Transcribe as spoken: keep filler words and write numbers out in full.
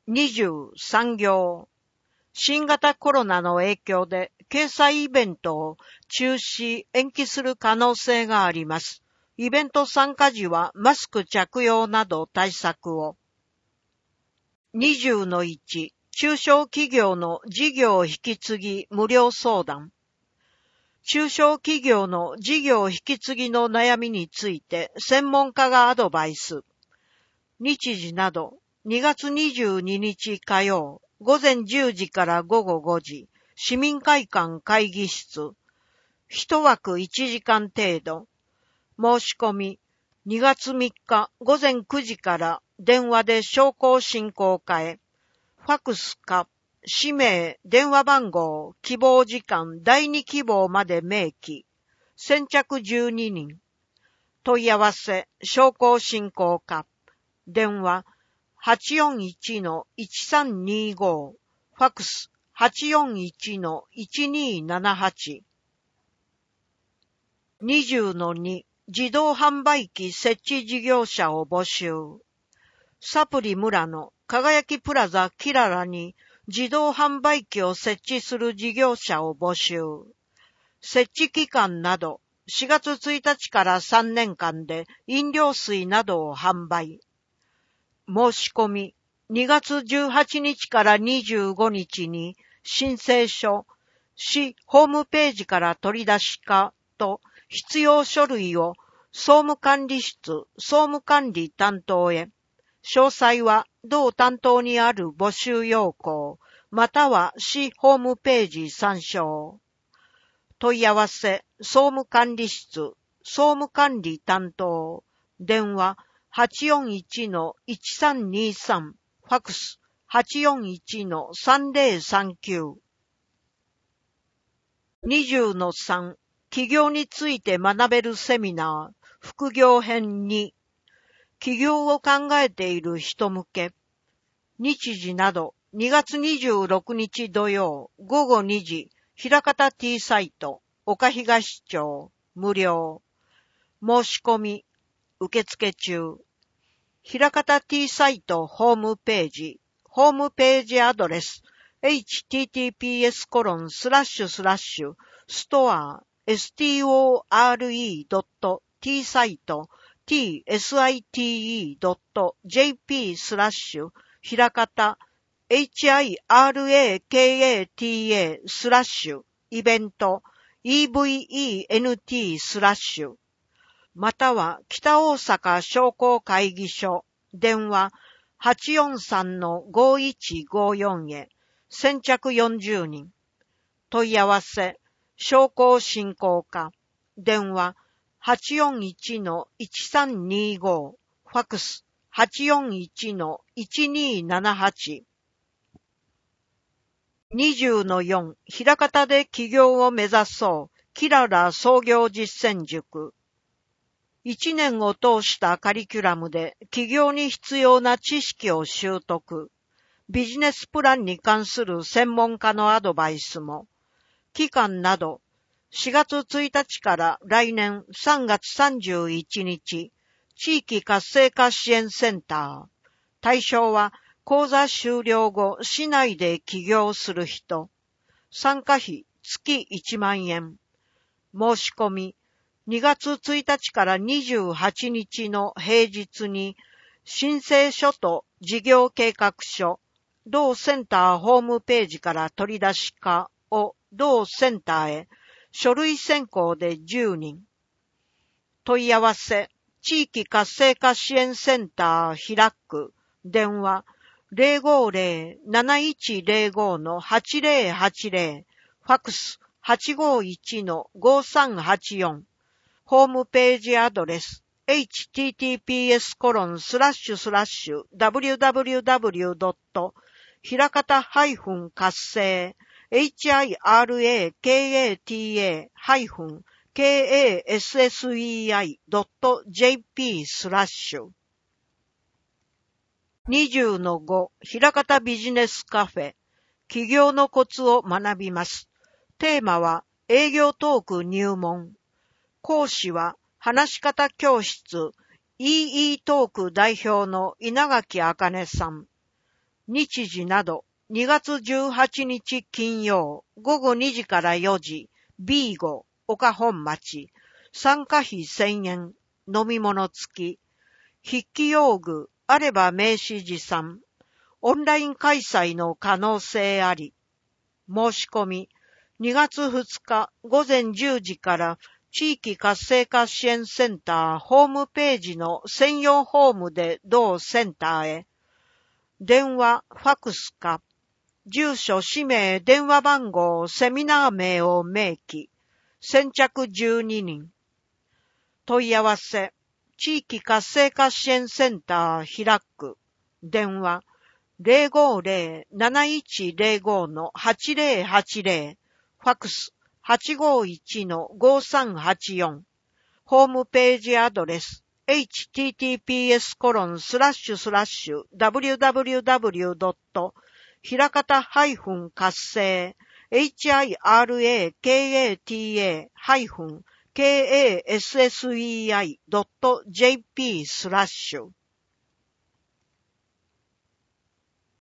にじゅう産業。新型コロナの影響で掲載イベントを中止、延期する可能性があります。イベント参加時はマスク着用など対策を。にじゅうのいち、中小企業の事業引き継ぎ無料相談。中小企業の事業引き継ぎの悩みについて専門家がアドバイス。日時などにがつにじゅうににち火曜、午前じゅうじから午後ごじ、市民会館会議室。一枠いちじかん程度。申し込み、にがつみっか午前くじから電話で商工振興課へ。ファクスか、氏名、電話番号、希望時間、だいに希望まで明記。先着じゅうににん。問い合わせ、商工振興課。電話、はちよんいちのいちさんにご。ファクス、はちよんいちのいちにななはち。にじゅうのに、自動販売機設置事業者を募集。サプリ村の輝きプラザキララに自動販売機を設置する事業者を募集。設置期間などしがつついたちからさんねんかんで飲料水などを販売。申し込み、にがつじゅうはちにちからにじゅうごにちに申請書、市ホームページから取り出しかと必要書類を総務管理室、総務管理担当へ。詳細は同担当にある募集要項、または市ホームページ参照。問い合わせ、総務管理室、総務管理担当、電話、はちよんいちのいちさんにさん、ファクス、はちよんいちのさんぜろさんきゅう。にじゅうのさん、起業について学べるセミナー、副業編に、起業を考えている人向け。日時などにがつにじゅうろくにち土曜午後にじ、枚方 T サイト、岡東町、無料。申し込み、受付中。枚方 T サイトホームページ、ホームページアドレス、エイチティーティーピーエスコロンスラッシュスラッシュストア ストア t サイト tsite.jp スラッシュひらかた hirakata スラッシュイベント event スラッシュまたは北大阪商工会議所電話 はちよんさんのごいちごよん へ先着よんじゅうにん問い合わせ商工振興課電話 はちよんいちのいちさんにご ファクス はちよんいちのいちにななはち。にじゅうのよん、枚方で起業を目指そうキララ創業実践塾。いちねんを通したカリキュラムで起業に必要な知識を習得。ビジネスプランに関する専門家のアドバイスも。期間などしがつついたちから来年さんがつさんじゅういちにち、地域活性化支援センター。対象は講座終了後、市内で起業する人。参加費月いちまんえん。申し込み、にがつついたちからにじゅうはちにちの平日に、申請書と事業計画書、同センターホームページから取り出しかを同センターへ、書類選考でじゅうにん。問い合わせ、地域活性化支援センター平区、電話 ゼロごゼロ なないちゼロご のはちゼロはちゼロ、ファクス はちごいちのごさんはちよん、ホームページアドレス、エイチティーティーピーエスコロンスラッシュスラッシュダブリューダブリューダブリュードットひらかた活性 hirakata-kassei.jp スラッシュにじゅうのご、枚方ビジネスカフェ、起業のコツを学びます。テーマは営業トーク入門。講師は話し方教室 イーイー トーク代表の稲垣あかねさん。 日時など、にがつじゅうはちにち金曜、ごごにじからよじ、ビーゴ、岡本町、参加費せんえん、飲み物付き、筆記用具、あれば名刺持参、オンライン開催の可能性あり。申し込み、にがつふつかごぜんじゅうじから地域活性化支援センターホームページの専用ホームで同センターへ。電話、ファクスか、住所、氏名、電話番号、セミナー名を明記。先着じゅうににん。問い合わせ、地域活性化支援センター開く。電話、ゼロごゼロ なないちゼロご のはちゼロはちゼロ、ファクス はちごいちのごさんはちよん、ホームページアドレス エイチティーティーピーエスコロンスラッシュスラッシュダブリューダブリューダブリュードットひらかた活性 エイチアイアールエーケーエーティーエーケーエーエスエスイーアイドットジェーピー スラッシュ